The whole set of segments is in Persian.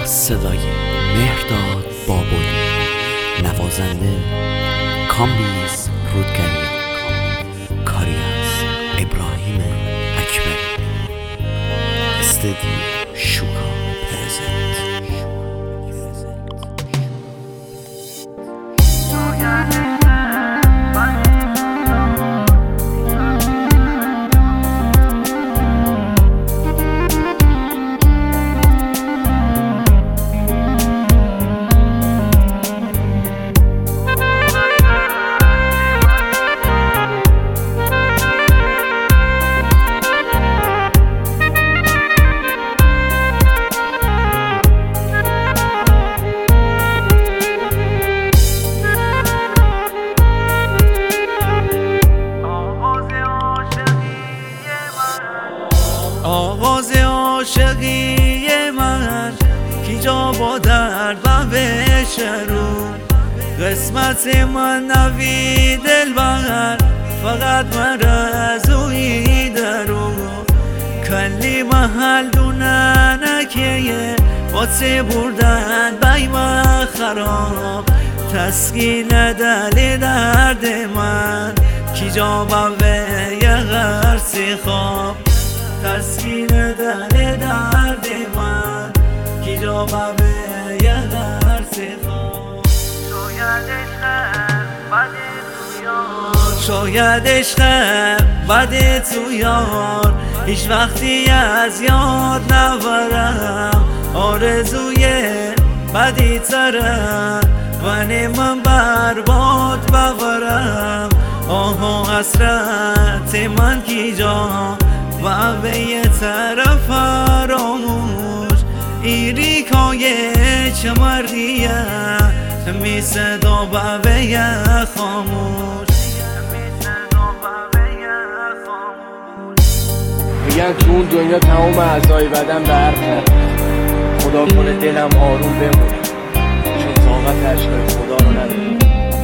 صدای مهرداد بابلی، نوازنده کامبیز رودگریان، کاری از ابراهیم اکبری، استدیو شوکا پرزنت. آغاز عاشقی من کی جا با درد و بشرو، قسمت من نوی دلبر فقط مرزوی درو، کلی محل دونن که واسه بردن بی من خراب، تسکین دل درد من کی جا با یه غرسی خواب، تسکین دل درد من کی جا به یه درس خواب. شاید عشق بد تو یار هیچ وقتی از یاد نبرم، آرزوی بدی ترم من برباد ببرم، آها حسرت من کی جا و به یه طرف فراموش، ایریکای چه مردیه می صدا به یه خاموش. میگن تو اون دنیا تمام اعضای بدن برق، خدا کنه دلم آروم بمونه چون طاقت عشق خدا رو نداره.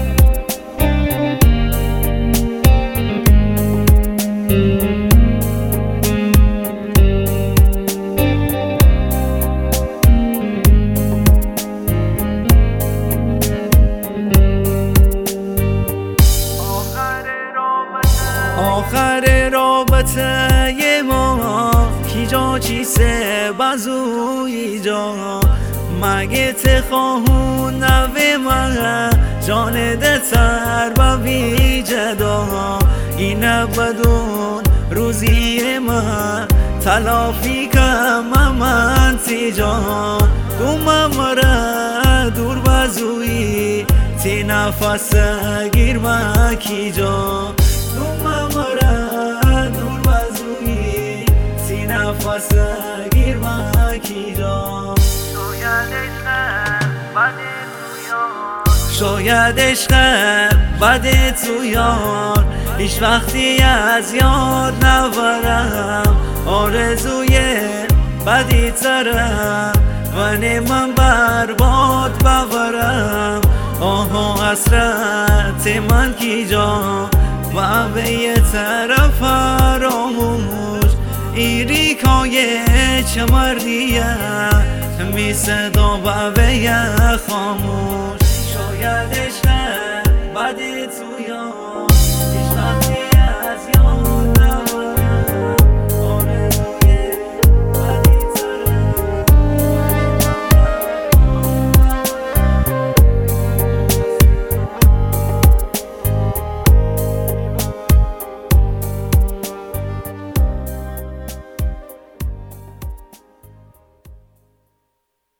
آخر رابطه ما کی جا چیسه بازوی جا، مگه تخواهون نوه من جان دتر با بی جدا، این بدون روزی من تلافی کم من تی جا، دوم مره دور بازوی تی نفس گیر من کی جا، دور بازوی تی نفس گیر من کی جا. شاید عشق بد تو یار هیچ وقتی از یاد نبرم، آرزوی بدی ترم من برباد ببرم، آها حسرت من کی جا و به یه طرف فراموش، ایریکای چه مردیه می صدا به یه خاموش. شاید عشق بد تو